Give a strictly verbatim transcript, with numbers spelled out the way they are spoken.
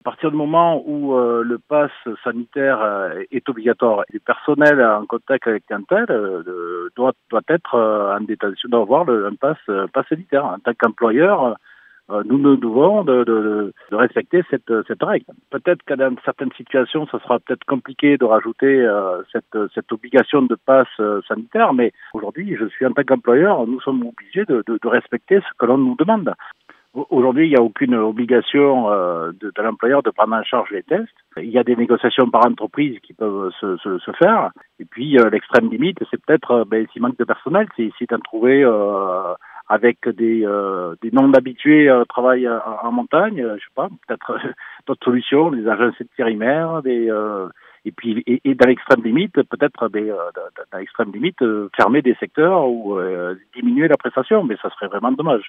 À partir du moment où euh, le pass sanitaire euh, est obligatoire, le personnel en contact avec un tel euh, doit, doit être euh, en détention, doit avoir le, un pass, euh, pass sanitaire. En tant qu'employeur, euh, nous nous devons de, de, de respecter cette, cette règle. Peut-être que dans certaines situations, ce sera peut-être compliqué de rajouter euh, cette, cette obligation de pass euh, sanitaire, mais aujourd'hui, je suis en tant qu'employeur, nous sommes obligés de, de, de respecter ce que l'on nous demande. Aujourd'hui, il n'y a aucune obligation euh, de, de l'employeur de prendre en charge les tests. Il y a des négociations par entreprise qui peuvent se, se, se faire. Et puis, euh, l'extrême limite, c'est peut-être, euh, ben, s'il manque de personnel, c'est essayer d'en trouver euh, avec des, euh, des non-habitués euh, travail en, en montagne, euh, je sais pas, peut-être euh, d'autres solutions, des agences intérimaires, des... Euh, et puis, et, et dans l'extrême limite, peut-être, ben, euh, dans l'extrême limite, euh, fermer des secteurs ou euh, diminuer la prestation, mais ça serait vraiment dommage.